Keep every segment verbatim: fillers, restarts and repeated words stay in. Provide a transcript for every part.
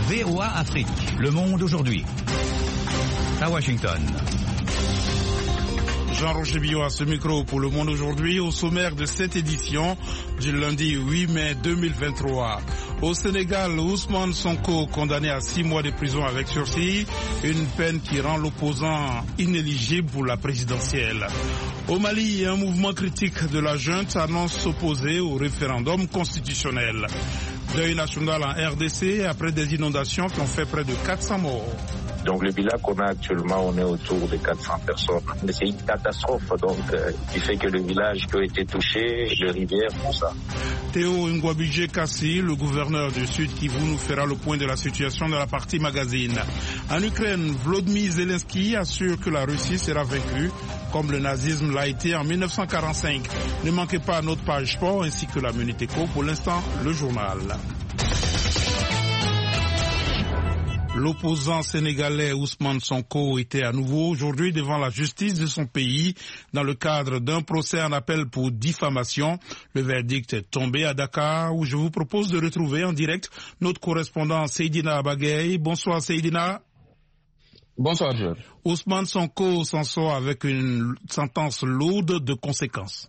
V O A Afrique, Le Monde aujourd'hui. À Washington. Jean-Roger Billot à ce micro pour Le Monde aujourd'hui, au sommaire de cette édition du lundi huit mai deux mille vingt-trois. Au Sénégal, Ousmane Sonko condamné à six mois de prison avec sursis, une peine qui rend l'opposant inéligible pour la présidentielle. Au Mali, un mouvement critique de la junte annonce s'opposer au référendum constitutionnel. Deuil national en R D C après des inondations qui ont fait près de quatre cents morts. Donc le bilan qu'on a actuellement, on est autour de quatre cents personnes. Mais c'est une catastrophe donc euh, qui fait que le village qui a été touché, les rivières, tout ça. Théo Ngwabidje Kassi, le gouverneur du Sud Kivu, nous fera le point de la situation dans la partie magazine. En Ukraine, Volodymyr Zelensky assure que la Russie sera vaincue, comme le nazisme l'a été en mille neuf cent quarante-cinq. Ne manquez pas notre page sport ainsi que la Minute Éco. Pour l'instant, le journal. L'opposant sénégalais Ousmane Sonko était à nouveau aujourd'hui devant la justice de son pays dans le cadre d'un procès en appel pour diffamation. Le verdict est tombé à Dakar où je vous propose de retrouver en direct notre correspondant Seydina Abagay. Bonsoir Seydina. Bonsoir Georges. Ousmane Sonko s'en sort avec une sentence lourde de conséquences.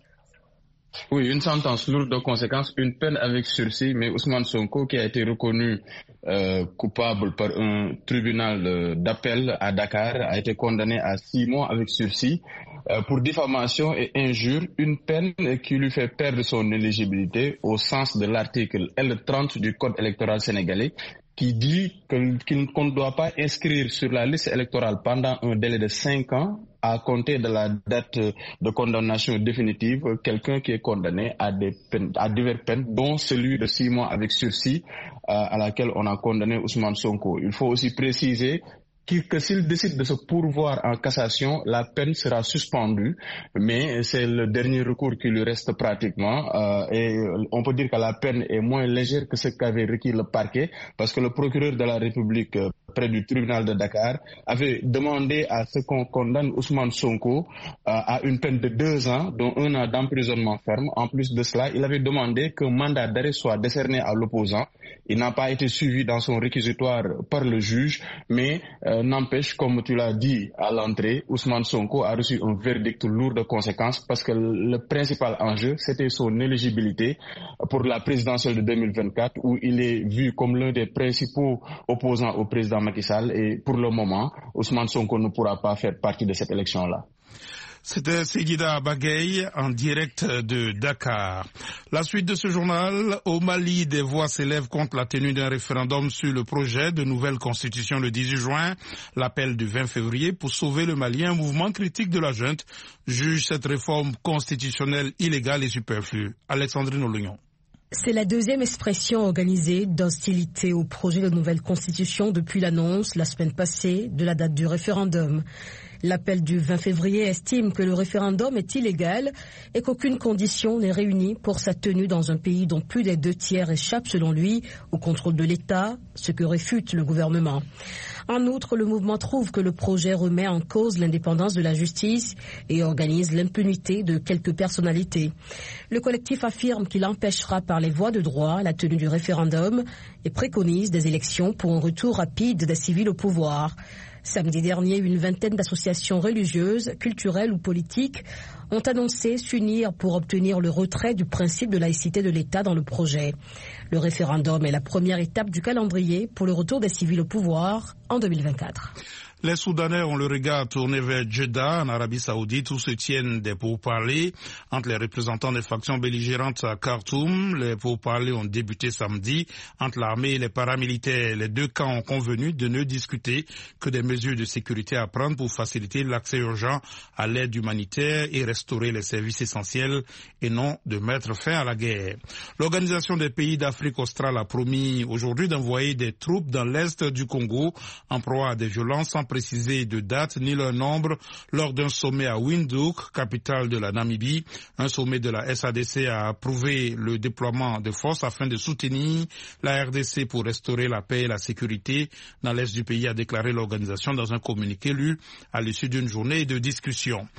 Oui, une sentence lourde de conséquences, une peine avec sursis, mais Ousmane Sonko, qui a été reconnu euh, coupable par un tribunal euh, d'appel à Dakar, a été condamné à six mois avec sursis euh, pour diffamation et injure, une peine qui lui fait perdre son éligibilité au sens de l'article L trente du Code électoral sénégalais, qui dit qu'on ne doit pas inscrire sur la liste électorale pendant un délai de cinq ans à compter de la date de condamnation définitive quelqu'un qui est condamné à des peines, à diverses peines, dont celui de six mois avec sursis euh, à laquelle on a condamné Ousmane Sonko. Il faut aussi préciser que s'il décide de se pourvoir en cassation, la peine sera suspendue, mais c'est le dernier recours qui lui reste pratiquement euh, et on peut dire que la peine est moins légère que ce qu'avait requis le parquet parce que le procureur de la République euh, près du tribunal de Dakar avait demandé à ce qu'on condamne Ousmane Sonko euh, à une peine de deux ans, dont un an d'emprisonnement ferme. En plus de cela, il avait demandé qu'un mandat d'arrêt soit décerné à l'opposant. Il n'a pas été suivi dans son réquisitoire par le juge, mais euh, n'empêche, comme tu l'as dit à l'entrée, Ousmane Sonko a reçu un verdict lourd de conséquences parce que le principal enjeu, c'était son éligibilité pour la présidentielle de deux mille vingt-quatre où il est vu comme l'un des principaux opposants au président Macky Sall et pour le moment, Ousmane Sonko ne pourra pas faire partie de cette élection-là. C'était Seydina Abagay en direct de Dakar. La suite de ce journal, au Mali, des voix s'élèvent contre la tenue d'un référendum sur le projet de nouvelle constitution le dix-huit juin. L'appel du vingt février pour sauver le Mali, un mouvement critique de la junte, juge cette réforme constitutionnelle illégale et superflue. Alexandrine Olognon. C'est la deuxième expression organisée d'hostilité au projet de nouvelle constitution depuis l'annonce, la semaine passée, de la date du référendum. L'appel du vingt février estime que le référendum est illégal et qu'aucune condition n'est réunie pour sa tenue dans un pays dont plus des deux tiers échappent, selon lui, au contrôle de l'État, ce que réfute le gouvernement. En outre, le mouvement trouve que le projet remet en cause l'indépendance de la justice et organise l'impunité de quelques personnalités. Le collectif affirme qu'il empêchera par les voies de droit la tenue du référendum et préconise des élections pour un retour rapide des civils au pouvoir. Samedi dernier, une vingtaine d'associations religieuses, culturelles ou politiques ont annoncé s'unir pour obtenir le retrait du principe de laïcité de l'État dans le projet. Le référendum est la première étape du calendrier pour le retour des civils au pouvoir en deux mille vingt-quatre. Les Soudanais ont le regard tourné vers Jeddah, en Arabie Saoudite, où se tiennent des pourparlers entre les représentants des factions belligérantes à Khartoum. Les pourparlers ont débuté samedi entre l'armée et les paramilitaires. Les deux camps ont convenu de ne discuter que des mesures de sécurité à prendre pour faciliter l'accès urgent à l'aide humanitaire et restaurer les services essentiels et non de mettre fin à la guerre. L'Organisation des pays d'Afrique australe a promis aujourd'hui d'envoyer des troupes dans l'est du Congo en proie à des violences sans préciser de date ni leur nombre lors d'un sommet à Windhoek, capitale de la Namibie. Un sommet de la S A D C a approuvé le déploiement de forces afin de soutenir la R D C pour restaurer la paix et la sécurité dans l'est du pays, a déclaré l'organisation dans un communiqué lu à l'issue d'une journée de discussion.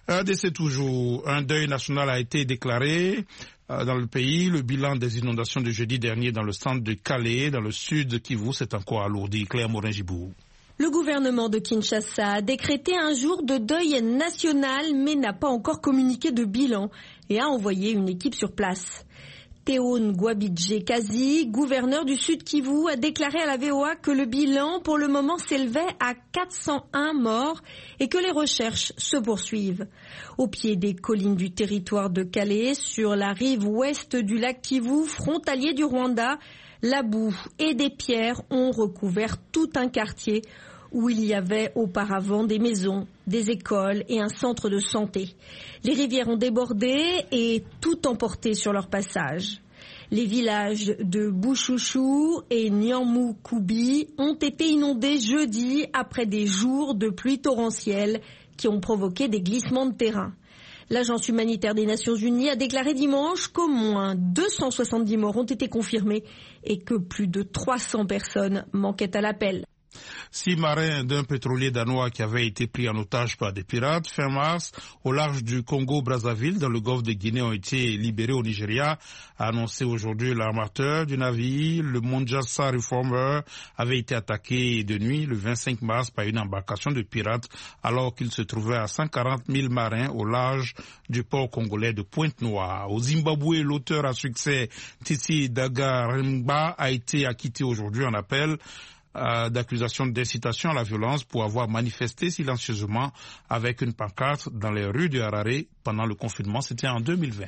Un décès toujours. Un deuil national a été déclaré dans le pays. Le bilan des inondations de jeudi dernier dans le centre de Calais, dans le sud de Kivu, s'est encore alourdi. Claire Morin-Gibou. Le gouvernement de Kinshasa a décrété un jour de deuil national, mais n'a pas encore communiqué de bilan et a envoyé une équipe sur place. Théo Ngwabidje Kazi, gouverneur du Sud Kivu, a déclaré à la V O A que le bilan pour le moment s'élevait à quatre cent un morts et que les recherches se poursuivent. Au pied des collines du territoire de Calais, sur la rive ouest du lac Kivu, frontalier du Rwanda, la boue et des pierres ont recouvert tout un quartier où il y avait auparavant des maisons, des écoles et un centre de santé. Les rivières ont débordé et tout emporté sur leur passage. Les villages de Bouchouchou et Nyamukoubi ont été inondés jeudi après des jours de pluie torrentielle qui ont provoqué des glissements de terrain. L'Agence humanitaire des Nations Unies a déclaré dimanche qu'au moins deux cent soixante-dix morts ont été confirmés et que plus de trois cents personnes manquaient à l'appel. Six marins d'un pétrolier danois qui avait été pris en otage par des pirates fin mars au large du Congo-Brazzaville dans le golfe de Guinée ont été libérés au Nigeria, a annoncé aujourd'hui l'armateur du navire. Le Monjassa Reformer avait été attaqué de nuit le vingt-cinq mars par une embarcation de pirates alors qu'il se trouvait à cent quarante mille marins au large du port congolais de Pointe-Noire. Au Zimbabwe, l'auteur à succès Titi Dagaremba a été acquitté aujourd'hui en appel d'accusation d'incitation à la violence pour avoir manifesté silencieusement avec une pancarte dans les rues de Harare pendant le confinement. C'était en deux mille vingt.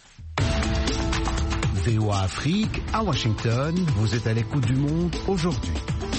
V O A Afrique, à Washington, vous êtes à l'écoute du monde aujourd'hui.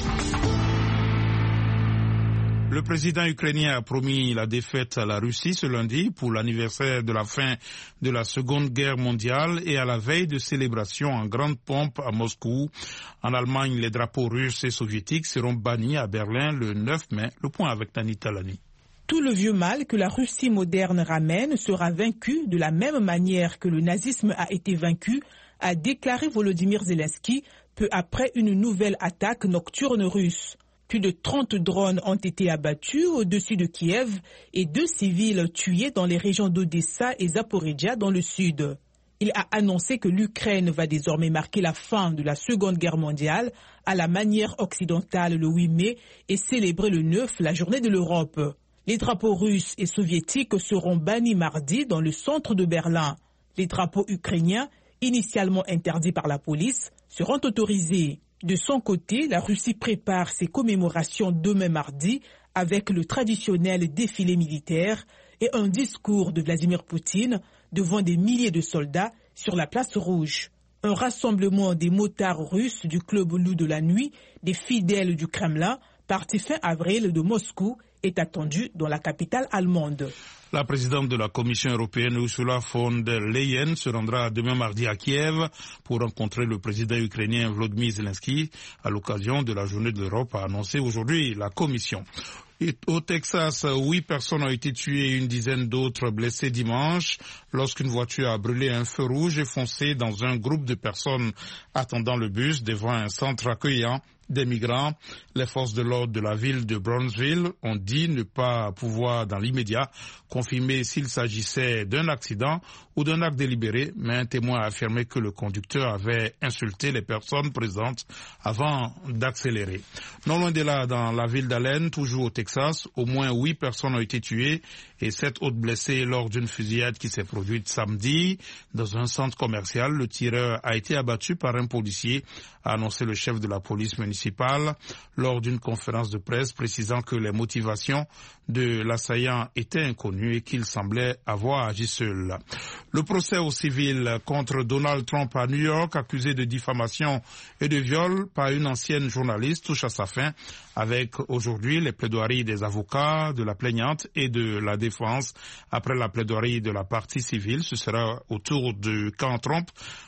Le président ukrainien a promis la défaite à la Russie ce lundi pour l'anniversaire de la fin de la Seconde Guerre mondiale et à la veille de célébration en grande pompe à Moscou. En Allemagne, les drapeaux russes et soviétiques seront bannis à Berlin le neuf mai. Le point avec Tani Talani. Tout le vieux mal que la Russie moderne ramène sera vaincu de la même manière que le nazisme a été vaincu, a déclaré Volodymyr Zelensky peu après une nouvelle attaque nocturne russe. Plus de trente drones ont été abattus au-dessus de Kiev et deux civils tués dans les régions d'Odessa et Zaporizhzhia dans le sud. Il a annoncé que l'Ukraine va désormais marquer la fin de la Seconde Guerre mondiale à la manière occidentale le huit mai et célébrer le neuf la journée de l'Europe. Les drapeaux russes et soviétiques seront bannis mardi dans le centre de Berlin. Les drapeaux ukrainiens, initialement interdits par la police, seront autorisés. De son côté, la Russie prépare ses commémorations demain mardi avec le traditionnel défilé militaire et un discours de Vladimir Poutine devant des milliers de soldats sur la place rouge. Un rassemblement des motards russes du club loup de la nuit, des fidèles du Kremlin, parti fin avril de Moscou, est attendu dans la capitale allemande. La présidente de la Commission européenne, Ursula von der Leyen, se rendra demain mardi à Kiev pour rencontrer le président ukrainien Volodymyr Zelensky à l'occasion de la journée de l'Europe, a annoncé aujourd'hui la Commission. Et au Texas, huit personnes ont été tuées et une dizaine d'autres blessées dimanche lorsqu'une voiture a brûlé un feu rouge et foncé dans un groupe de personnes attendant le bus devant un centre accueillant des migrants. Les forces de l'ordre de la ville de Brownsville ont dit ne pas pouvoir dans l'immédiat confirmer s'il s'agissait d'un accident ou d'un acte délibéré, mais un témoin a affirmé que le conducteur avait insulté les personnes présentes avant d'accélérer. Non loin de là, dans la ville d'Allen, toujours au Texas, au moins huit personnes ont été tuées et sept autres blessées lors d'une fusillade qui s'est produite samedi dans un centre commercial. Le tireur a été abattu par un policier, a annoncé le chef de la police municipale lors d'une conférence de presse précisant que les motivations de l'assaillant étaient inconnues et qu'il semblait avoir agi seul. Le procès au civil contre Donald Trump à New York, accusé de diffamation et de viol par une ancienne journaliste, touche à sa fin avec aujourd'hui les plaidoiries des avocats, de la plaignante et de la défense. Après la plaidoirie de la partie civile, ce sera au tour du camp Trump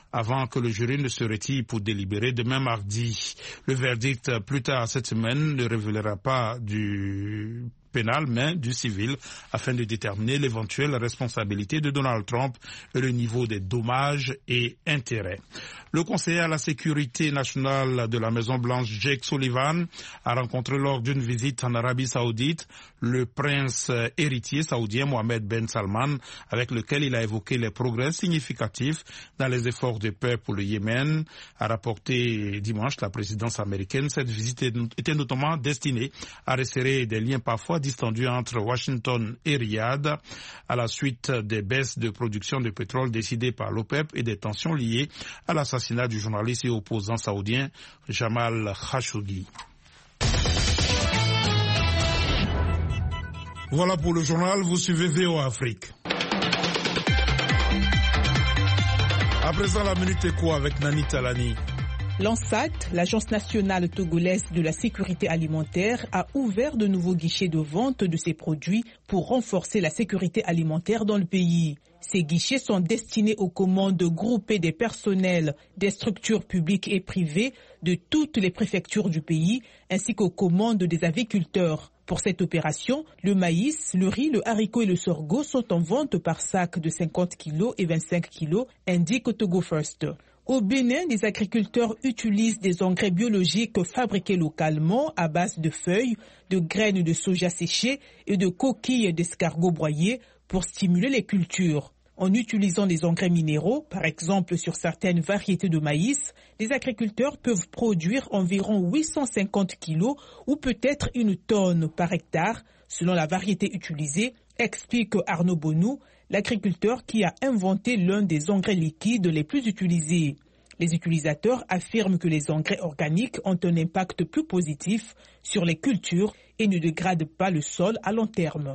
avant que le jury ne se retire pour délibérer demain mardi. Le verdict plus tard cette semaine ne révélera pas du pénal, mais du civil, afin de déterminer l'éventuelle responsabilité de Donald Trump et le niveau des dommages et intérêts. Le conseiller à la sécurité nationale de la Maison-Blanche, Jake Sullivan, a rencontré lors d'une visite en Arabie Saoudite le prince héritier saoudien Mohammed Ben Salman, avec lequel il a évoqué les progrès significatifs dans les efforts de paix pour le Yémen. A rapporté dimanche la présidence américaine, cette visite était notamment destinée à resserrer des liens parfois distendus entre Washington et Riyad à la suite des baisses de production de pétrole décidées par l'OPEP et des tensions liées à l'assassinat du journaliste et opposant saoudien Jamal Khashoggi. Voilà pour le journal, vous suivez V O A Afrique. À présent, la Minute Éco avec Nani Talani. L'ANSAT, l'Agence nationale togolaise de la sécurité alimentaire, a ouvert de nouveaux guichets de vente de ses produits pour renforcer la sécurité alimentaire dans le pays. Ces guichets sont destinés aux commandes groupées des personnels des structures publiques et privées de toutes les préfectures du pays, ainsi qu'aux commandes des agriculteurs. Pour cette opération, le maïs, le riz, le haricot et le sorgho sont en vente par sac de cinquante kilos et vingt-cinq kilos, indique Togo First. Au Bénin, les agriculteurs utilisent des engrais biologiques fabriqués localement à base de feuilles, de graines de soja séchées et de coquilles d'escargots broyés pour stimuler les cultures. En utilisant des engrais minéraux, par exemple sur certaines variétés de maïs, les agriculteurs peuvent produire environ huit cent cinquante kilos ou peut-être une tonne par hectare, selon la variété utilisée, explique Arnaud Bonou, l'agriculteur qui a inventé l'un des engrais liquides les plus utilisés. Les utilisateurs affirment que les engrais organiques ont un impact plus positif sur les cultures et ne dégradent pas le sol à long terme.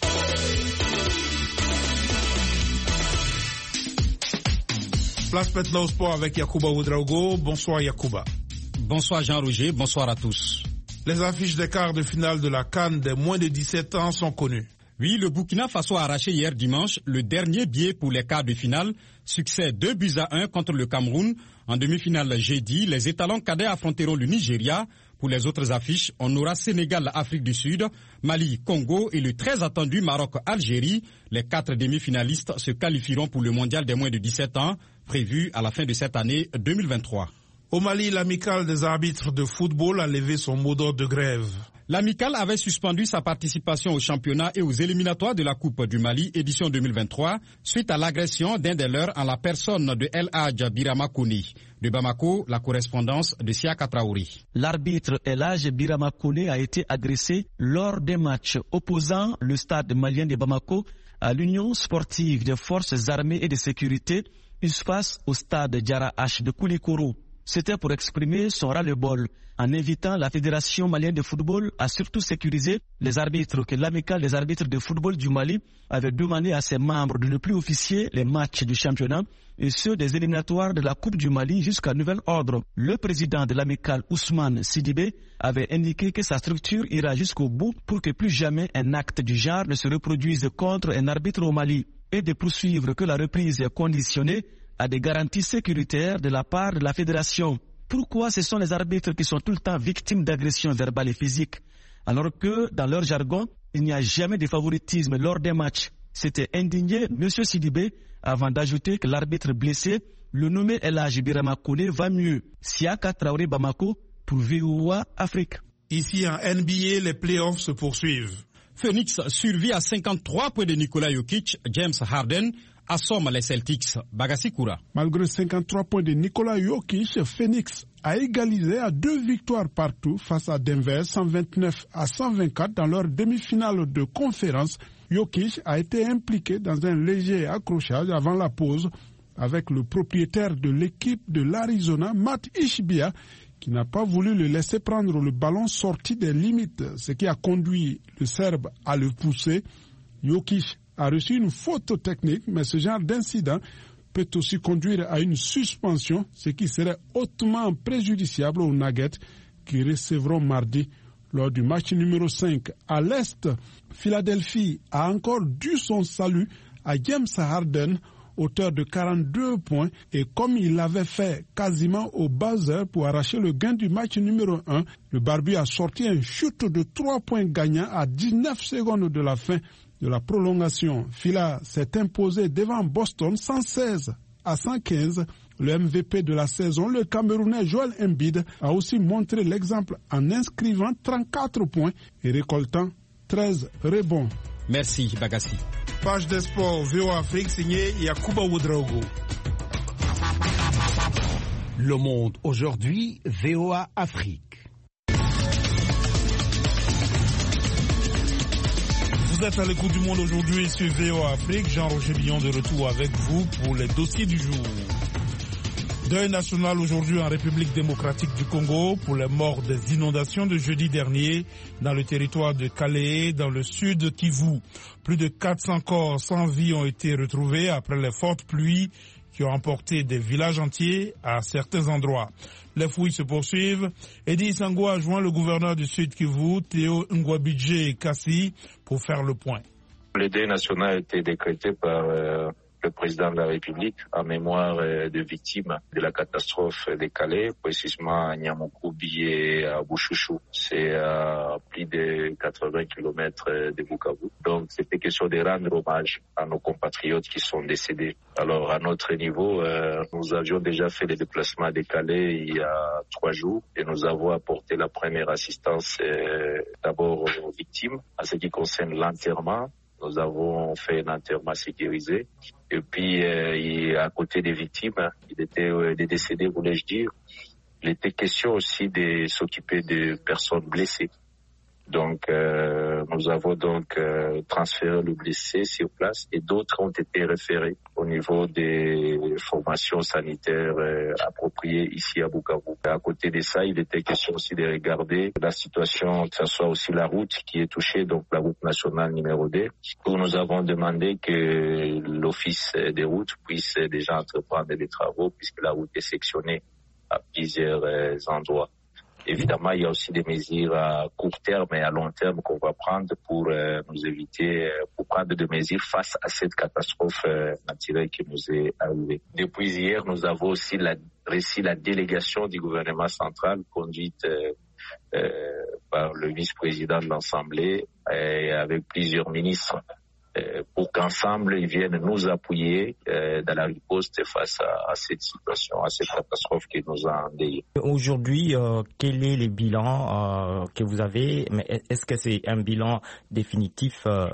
Place maintenant au sport avec Yacouba Ouedraogo. Bonsoir Yacouba. Bonsoir Jean-Roger, bonsoir à tous. Les affiches des quarts de finale de la CAN des moins de dix-sept ans sont connues. Oui, le Burkina Faso a arraché hier dimanche le dernier billet pour les quarts de finale. Succès deux buts à un contre le Cameroun. En demi-finale jeudi, les étalons cadets affronteront le Nigeria. Pour les autres affiches, on aura Sénégal, Afrique du Sud, Mali, Congo et le très attendu Maroc, Algérie. Les quatre demi-finalistes se qualifieront pour le mondial des moins de dix-sept ans, prévu à la fin de cette année deux mille vingt-trois. Au Mali, l'amicale des arbitres de football a levé son mot d'ordre de grève. L'amicale avait suspendu sa participation au championnat et aux éliminatoires de la Coupe du Mali, édition deux mille vingt-trois, suite à l'agression d'un des leurs en la personne de El Hadj Birama Kone. De Bamako, la correspondance de Siaka Traoré. L'arbitre El Hadj Birama Kone a été agressé lors des matchs opposant le stade malien de Bamako à l'Union sportive des forces armées et de sécurité, face au stade Diarra H de Koulikoro. C'était pour exprimer son ras-le-bol en invitant la Fédération malienne de football à surtout sécuriser les arbitres que l'amicale des arbitres de football du Mali avait demandé à ses membres de ne plus officier les matchs du championnat et ceux des éliminatoires de la Coupe du Mali jusqu'à nouvel ordre. Le président de l'amicale Ousmane Sidibé avait indiqué que sa structure ira jusqu'au bout pour que plus jamais un acte du genre ne se reproduise contre un arbitre au Mali et de poursuivre que la reprise est conditionnée à des garanties sécuritaires de la part de la fédération. Pourquoi ce sont les arbitres qui sont tout le temps victimes d'agressions verbales et physiques, alors que, dans leur jargon, il n'y a jamais de favoritisme lors des matchs? S'était indigné M. Sidibé avant d'ajouter que l'arbitre blessé, le nommé El Hadj Birama Kone, va mieux. Siaka Traoré Bamako pour V O A Afrique. Ici en N B A, les playoffs se poursuivent. Phoenix survit à cinquante-trois points de Nikola Jokic. James Harden assomme les Celtics. Bagassi Koura. Malgré cinquante-trois points de Nikola Jokic, Phoenix a égalisé à deux victoires partout face à Denver, cent vingt-neuf à cent vingt-quatre dans leur demi-finale de conférence. Jokic a été impliqué dans un léger accrochage avant la pause avec le propriétaire de l'équipe de l'Arizona, Matt Ishbia, qui n'a pas voulu le laisser prendre le ballon sorti des limites, ce qui a conduit le Serbe à le pousser. Jokic a reçu une faute technique, mais ce genre d'incident peut aussi conduire à une suspension, ce qui serait hautement préjudiciable aux Nuggets qui recevront mardi lors du match numéro cinq. À l'Est, Philadelphie a encore dû son salut à James Harden auteur de quarante-deux points, et comme il l'avait fait quasiment au buzzer pour arracher le gain du match numéro un, le Barbu a sorti un shoot de trois points gagnants à dix-neuf secondes de la fin de la prolongation. Fila s'est imposé devant Boston cent seize à cent quinze. Le M V P de la saison, le Camerounais Joel Embiid, a aussi montré l'exemple en inscrivant trente-quatre points et récoltant treize rebonds. Merci Bagassi. Page des sports V O A Afrique signée Yakuba Ouedraogo. Le Monde aujourd'hui, V O A Afrique. Vous êtes à l'écoute du Monde aujourd'hui sur V O A Afrique. Jean-Roger Billon de retour avec vous pour les dossiers du jour. Deuil national aujourd'hui en République démocratique du Congo pour les morts des inondations de jeudi dernier dans le territoire de Calais, dans le sud Kivu. Plus de quatre cents corps sans vie ont été retrouvés après les fortes pluies qui ont emporté des villages entiers à certains endroits. Les fouilles se poursuivent. Edi Sango a joint le gouverneur du Sud Kivu, Théo Ngwabidje Kassi, pour faire le point. Le deuil national a été décrété par euh, le président de la République en mémoire euh, de victimes de la catastrophe de Calais, précisément à Niamoukou-Bi et à Bouchouchou. C'est à plus de quatre-vingts kilomètres de Bukavu. Donc c'était question de rendre hommage à nos compatriotes qui sont décédés. Alors à notre niveau, euh, nous avions déjà fait le déplacement de Calais il y a trois jours et nous avons apporté la première assistance euh, d'abord aux victimes en ce qui concerne l'enterrement. Nous avons fait un enterrement sécurisé. Et puis, euh, il, à côté des victimes, il était euh, des décédés, voulais-je dire. Il était question aussi de s'occuper de personnes blessées. Donc, euh, nous avons donc euh, transféré le blessé sur place et d'autres ont été référés au niveau des formations sanitaires euh, appropriées ici à Bukavu. À côté de ça, il était question aussi de regarder la situation, que ce soit aussi la route qui est touchée, donc la route nationale numéro deux, où nous avons demandé que l'office des routes puisse déjà entreprendre des travaux puisque la route est sectionnée à plusieurs euh, endroits. Évidemment, il y a aussi des mesures à court terme et à long terme qu'on va prendre pour euh, nous éviter, pour prendre des mesures face à cette catastrophe euh, naturelle qui nous est arrivée. Depuis hier, nous avons aussi la, réussi la délégation du gouvernement central conduite euh, euh, par le vice-président de l'Assemblée et avec plusieurs ministres. Euh, pour qu'ensemble ils viennent nous appuyer euh, dans la riposte face à, à cette situation, à cette catastrophe qui nous a endeuillés. Aujourd'hui, euh, quel est le bilan euh, que vous avez? Mais est-ce que c'est un bilan définitif euh,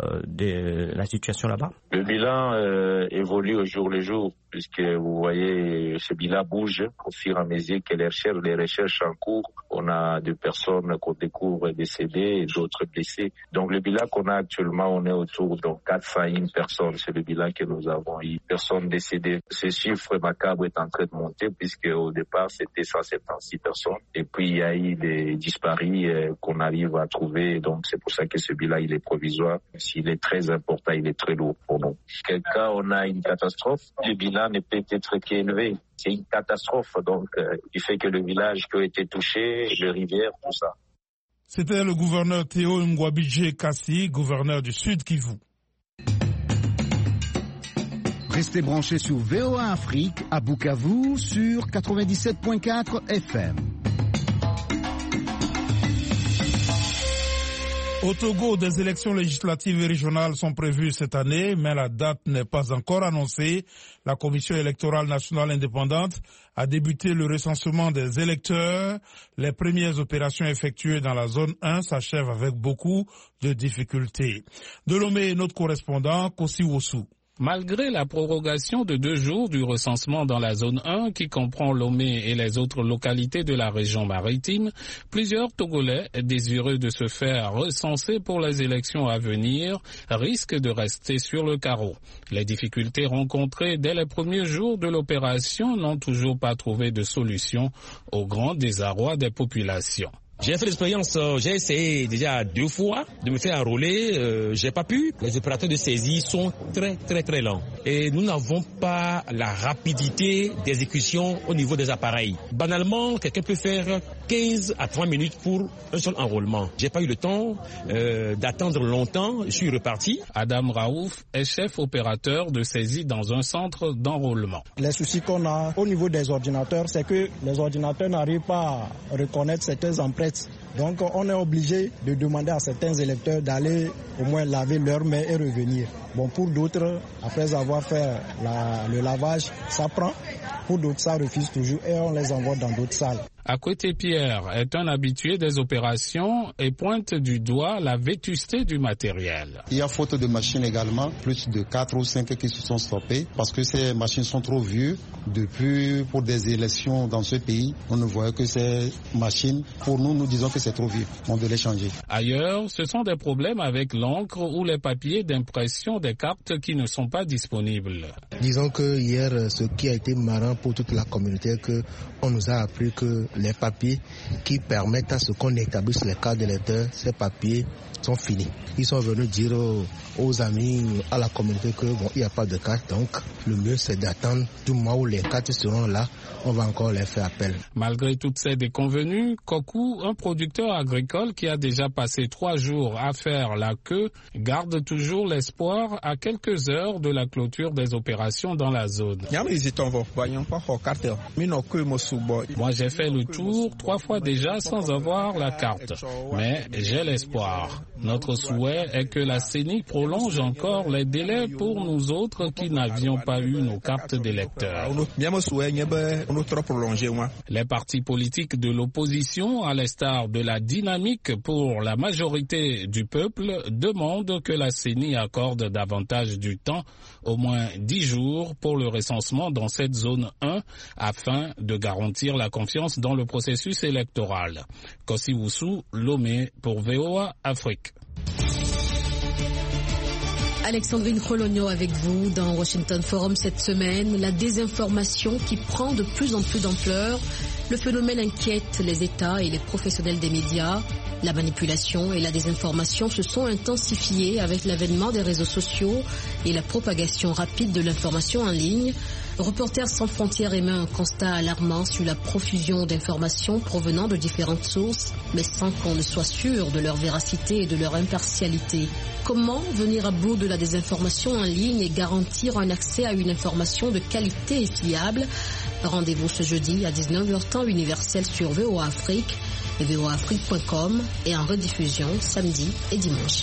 de la situation là-bas? Le bilan euh, évolue au jour le jour, puisque vous voyez, ce bilan bouge au fur et à mesure que les recherches, les recherches en cours. On a des personnes qu'on découvre décédées et d'autres blessées. Donc le bilan qu'on a actuellement, on est autour de quatre cent un personnes. C'est le bilan que nous avons eu. Personnes décédées. Ce chiffre macabre est en train de monter, puisque au départ, c'était cent soixante-seize personnes. Et puis, il y a eu des disparus euh, qu'on arrive à trouver. Donc, c'est pour ça que ce bilan, il est provisoire. S'il est très important, il est très lourd pour nous. Quel cas on a une catastrophe, le bilan ne peut être qu'élevé. C'est une catastrophe, donc, euh, il fait que le village qui a été touché, les rivières, tout ça. C'était le gouverneur Théo Ngwabidje Kassi, gouverneur du Sud Kivu. Restez branchés sur V O A Afrique à Bukavu sur quatre-vingt-dix-sept virgule quatre F M. Au Togo, des élections législatives et régionales sont prévues cette année, mais la date n'est pas encore annoncée. La Commission électorale nationale indépendante a débuté le recensement des électeurs. Les premières opérations effectuées dans la zone un s'achèvent avec beaucoup de difficultés. De Lomé, notre correspondant, Kossi Wossou. Malgré la prorogation de deux jours du recensement dans la zone un, qui comprend Lomé et les autres localités de la région maritime, plusieurs Togolais désireux de se faire recenser pour les élections à venir risquent de rester sur le carreau. Les difficultés rencontrées dès les premiers jours de l'opération n'ont toujours pas trouvé de solution au grand désarroi des populations. J'ai fait l'expérience, euh, j'ai essayé déjà deux fois de me faire enrôler, euh, j'ai pas pu. Les opérateurs de saisie sont très très très lents et nous n'avons pas la rapidité d'exécution au niveau des appareils. Banalement, quelqu'un peut faire quinze à trente minutes pour un seul enrôlement. J'ai pas eu le temps euh, d'attendre longtemps, je suis reparti. Adam Raouf est chef opérateur de saisie dans un centre d'enrôlement. Les soucis qu'on a au niveau des ordinateurs, c'est que les ordinateurs n'arrivent pas à reconnaître certaines empreintes. Donc on est obligé de demander à certains électeurs d'aller au moins laver leurs mains et revenir. Bon, pour d'autres, après avoir fait la, le lavage, ça prend. Pour d'autres, ça refuse toujours et on les envoie dans d'autres salles. Akwete Pierre est un habitué des opérations et pointe du doigt la vétusté du matériel. Il y a faute de machines également, plus de quatre ou cinq qui se sont stoppées parce que ces machines sont trop vieux. Depuis, pour des élections dans ce pays, on ne voit que ces machines. Pour nous, nous disons que c'est trop vieux. On doit les changer. Ailleurs, ce sont des problèmes avec l'encre ou les papiers d'impression des cartes qui ne sont pas disponibles. Disons que hier, ce qui a été marrant pour toute la communauté, que on nous a appris que les papiers qui permettent à ce qu'on établisse les cartes d'électeurs, ces papiers sont finis. Ils sont venus dire aux, aux amis, à la communauté que bon, il n'y a pas de carte, donc le mieux c'est d'attendre du mois où les cartes seront là. On va encore les faire appel. Malgré toutes ces déconvenues, Kokou, un producteur agricole qui a déjà passé trois jours à faire la queue, garde toujours l'espoir à quelques heures de la clôture des opérations dans la zone. Moi j'ai fait le tour trois fois déjà sans avoir la carte, mais j'ai l'espoir. Notre souhait est que la C E N I prolonge encore les délais pour nous autres qui n'avions pas eu nos cartes d'électeurs. Les partis politiques de l'opposition, à l'instar de la dynamique pour la majorité du peuple, demandent que la C E N I accorde davantage du temps, au moins dix jours, pour le recensement dans cette zone un, afin de garantir la confiance dans le processus électoral. Kossi Woussou, Lomé pour V O A Afrique. Alexandrine Cologno avec vous dans Washington Forum cette semaine. La désinformation qui prend de plus en plus d'ampleur. Le phénomène inquiète les États et les professionnels des médias. La manipulation et la désinformation se sont intensifiées avec l'avènement des réseaux sociaux et la propagation rapide de l'information en ligne. Reporters sans frontières émet un constat alarmant sur la profusion d'informations provenant de différentes sources, mais sans qu'on ne soit sûr de leur véracité et de leur impartialité. Comment venir à bout de la désinformation en ligne et garantir un accès à une information de qualité et fiable? Rendez-vous ce jeudi à dix-neuf heures temps universel sur V O A Afrique et V O A Afrique point com et en rediffusion samedi et dimanche.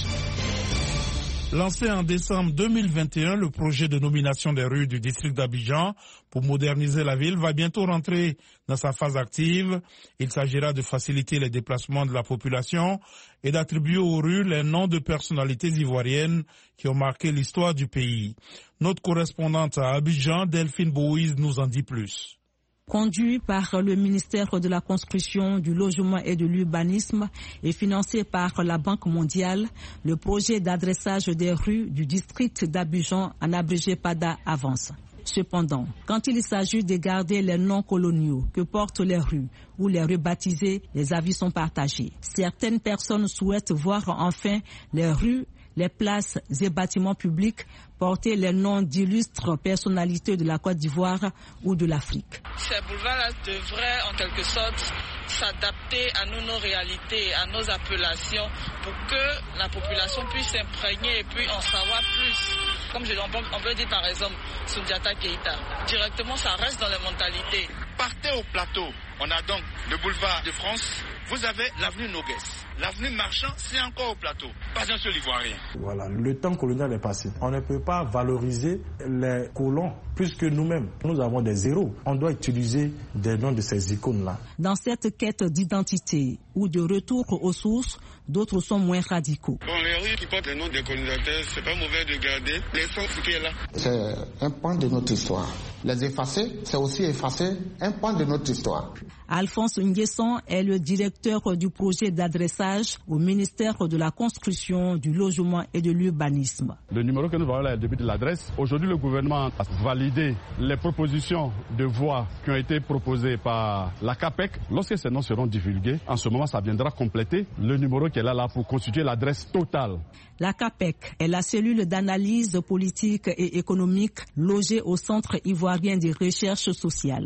Lancé en décembre deux mille vingt et un, le projet de nomination des rues du district d'Abidjan pour moderniser la ville va bientôt rentrer dans sa phase active. Il s'agira de faciliter les déplacements de la population et d'attribuer aux rues les noms de personnalités ivoiriennes qui ont marqué l'histoire du pays. Notre correspondante à Abidjan, Delphine Bouise, nous en dit plus. Conduit par le ministère de la Construction, du Logement et de l'Urbanisme et financé par la Banque mondiale, le projet d'adressage des rues du district d'Abidjan, en abrégé P A D A, avance. Cependant, quand il s'agit de garder les noms coloniaux que portent les rues ou les rues baptisées, les avis sont partagés. Certaines personnes souhaitent voir enfin les rues, les places et bâtiments publics porter les noms d'illustres personnalités de la Côte d'Ivoire ou de l'Afrique. Ces boulevards-là devraient en quelque sorte s'adapter à nous, nos réalités, à nos appellations, pour que la population puisse s'imprégner et puis en savoir plus. Comme je, on, peut, on peut dire par exemple Soundiata Keïta, directement ça reste dans les mentalités. Partez au plateau, on a donc le boulevard de France, vous avez l'avenue Noguès. L'avenue Marchand, c'est encore au plateau, pas un seul Ivoirien. Voilà, le temps colonial est passé. On ne peut pas valoriser les colons plus que nous-mêmes. Nous avons des héros. On doit utiliser des noms de ces icônes-là. Dans cette quête d'identité ou de retour aux sources, d'autres sont moins radicaux. Bon, les rues qui portent les noms des colonisateurs, c'est pas mauvais de garder les sons qui est là. C'est un point de notre histoire. Les effacer, c'est aussi effacer un point de notre histoire. Alphonse Nguesson est le directeur du projet d'adressage au ministère de la Construction, du Logement et de l'Urbanisme. Le numéro que nous avons là est le début de l'adresse. Aujourd'hui, le gouvernement a validé les propositions de voies qui ont été proposées par la C A P E C. Lorsque ces noms seront divulgués, en ce moment, ça viendra compléter le numéro qui est là, là pour constituer l'adresse totale. La C A P E C est la cellule d'analyse politique et économique logée au Centre ivoirien de recherche sociale.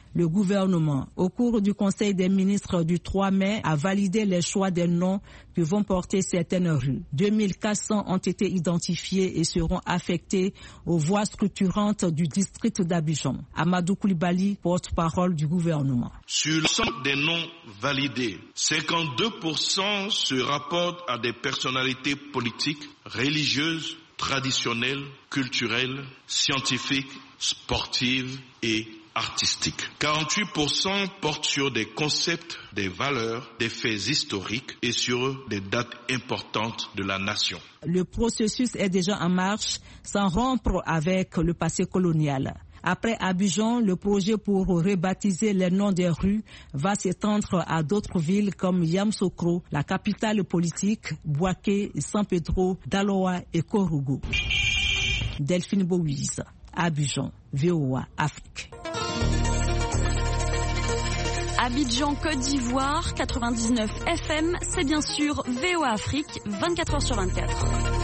Le gouvernement, au cours du Conseil des ministres du trois mai, a validé les choix des noms que vont porter certaines rues. deux mille quatre cents ont été identifiés et seront affectés aux voies structurantes du district d'Abidjan. Amadou Koulibaly, porte-parole du gouvernement. Sur l'ensemble des noms validés, cinquante-deux pour cent se rapportent à des personnalités politiques, religieuses, traditionnelles, culturelles, scientifiques, sportives et artistique. quarante-huit pour cent portent sur des concepts, des valeurs, des faits historiques et sur des dates importantes de la nation. Le processus est déjà en marche sans rompre avec le passé colonial. Après Abidjan, le projet pour rebaptiser les noms des rues va s'étendre à d'autres villes comme Yamoussoukro, la capitale politique, Bouaké, San Pedro, Daloa et Korougou. Delphine Bouiz, Abidjan, V O A Afrique. Abidjan, Côte d'Ivoire, quatre-vingt-dix-neuf F M, c'est bien sûr V O A Afrique, vingt-quatre heures sur vingt-quatre.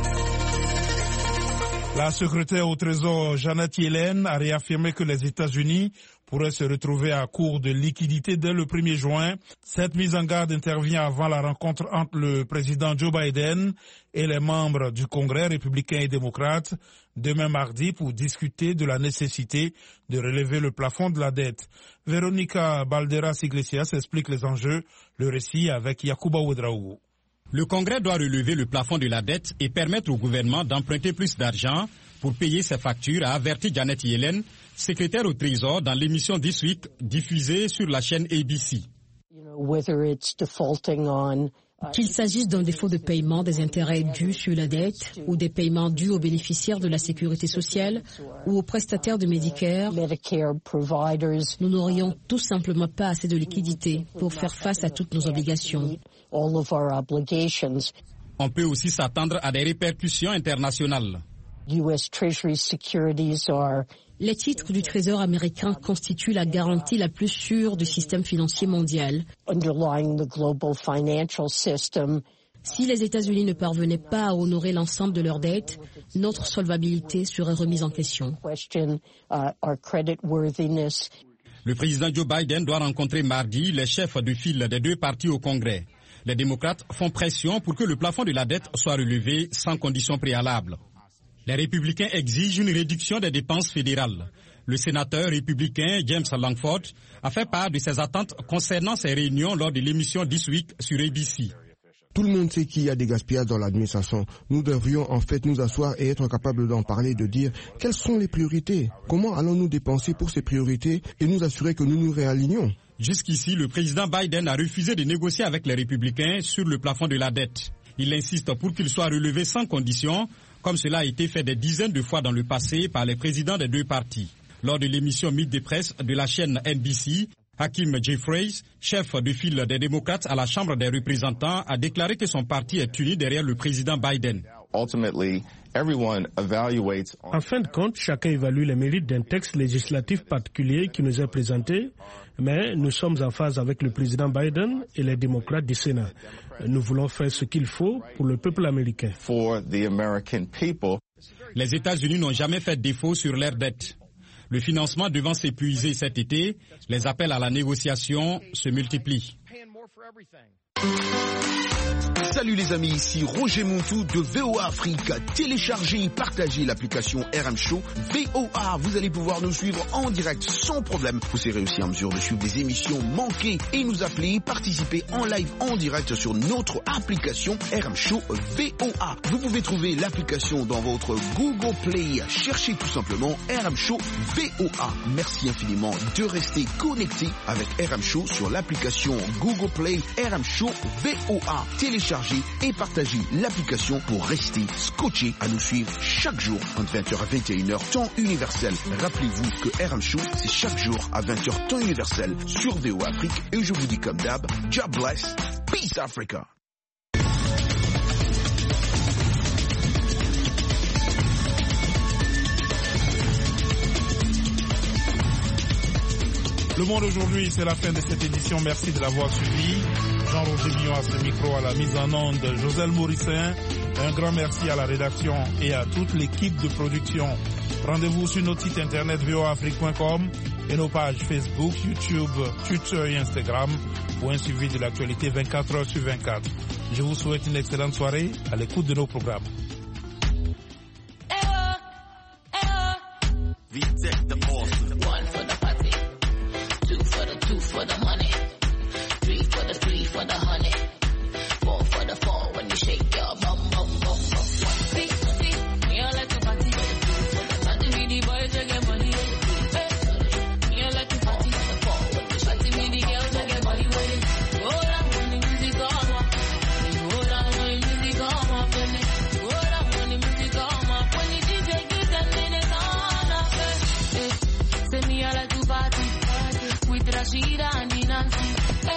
La secrétaire au Trésor Janet Yellen a réaffirmé que les États-Unis pourraient se retrouver à court de liquidités dès le premier juin. Cette mise en garde intervient avant la rencontre entre le président Joe Biden et les membres du Congrès républicains et démocrates demain mardi pour discuter de la nécessité de relever le plafond de la dette. Véronica Balderas-Iglesias explique les enjeux, le récit avec Yacouba Ouedraogo. Le Congrès doit relever le plafond de la dette et permettre au gouvernement d'emprunter plus d'argent pour payer ses factures, a averti Janet Yellen, secrétaire au Trésor, dans l'émission This Week diffusée sur la chaîne A B C. Qu'il s'agisse d'un défaut de paiement des intérêts dus sur la dette ou des paiements dus aux bénéficiaires de la sécurité sociale ou aux prestataires de Medicare, nous n'aurions tout simplement pas assez de liquidités pour faire face à toutes nos obligations. On peut aussi s'attendre à des répercussions internationales. Les titres du Trésor américain constituent la garantie la plus sûre du système financier mondial. Si les États-Unis ne parvenaient pas à honorer l'ensemble de leurs dettes, notre solvabilité serait remise en question. Le président Joe Biden doit rencontrer mardi les chefs de file des deux partis au Congrès. Les démocrates font pression pour que le plafond de la dette soit relevé sans condition préalable. Les républicains exigent une réduction des dépenses fédérales. Le sénateur républicain James Langford a fait part de ses attentes concernant ces réunions lors de l'émission This Week sur A B C. Tout le monde sait qu'il y a des gaspillages dans l'administration. Nous devrions en fait nous asseoir et être capables d'en parler, de dire quelles sont les priorités. Comment allons-nous dépenser pour ces priorités et nous assurer que nous nous réalignons. Jusqu'ici, le président Biden a refusé de négocier avec les républicains sur le plafond de la dette. Il insiste pour qu'il soit relevé sans condition, comme cela a été fait des dizaines de fois dans le passé par les présidents des deux partis. Lors de l'émission Meet the Press de la chaîne N B C, Hakeem Jeffries, chef de file des démocrates à la Chambre des représentants, a déclaré que son parti est uni derrière le président Biden. En fin de compte, chacun évalue les mérites d'un texte législatif particulier qui nous est présenté, mais nous sommes en phase avec le président Biden et les démocrates du Sénat. Nous voulons faire ce qu'il faut pour le peuple américain. Les États-Unis n'ont jamais fait défaut sur leur dette. Le financement devant s'épuiser cet été, les appels à la négociation se multiplient. Salut les amis, ici Roger Montou de V O A Afrique. Téléchargez et partagez l'application R M Show V O A. Vous allez pouvoir nous suivre en direct sans problème. Vous serez aussi en mesure de suivre des émissions manquées et nous appeler, participer en live en direct sur notre application R M Show V O A. Vous pouvez trouver l'application dans votre Google Play. Cherchez tout simplement R M Show V O A. Merci infiniment de rester connecté avec R M Show sur l'application Google Play R M Show V O A. Téléchargez et partagez l'application pour rester scotché à nous suivre chaque jour entre vingt heures à vingt et une heures temps universel. Rappelez-vous que R M Show c'est chaque jour à vingt heures temps universel sur V O A Afrique et je vous dis comme d'hab, God bless, peace Africa. Le Monde aujourd'hui, c'est la fin de cette édition. Merci de l'avoir suivi. Jean-Roger Billon à ce micro, à la mise en onde, Joselle Morissin. Un grand merci à la rédaction et à toute l'équipe de production. Rendez-vous sur notre site internet v o a afrique point com et nos pages Facebook, YouTube, Twitter et Instagram pour un suivi de l'actualité vingt-quatre heures sur vingt-quatre. Je vous souhaite une excellente soirée à l'écoute de nos programmes. One for the party, two for the two for the money, three for the three for the honey, four for the four when you shake your bum bum bum bum. See, see, me all like to party, party with the boys to get money. Me all like to party, party with the girls to get money. Go down when the music come up, go down when the music come up, go down when the music come up. When the D J gives them minutes on up, say me I like to party with Rashida and the Nancy.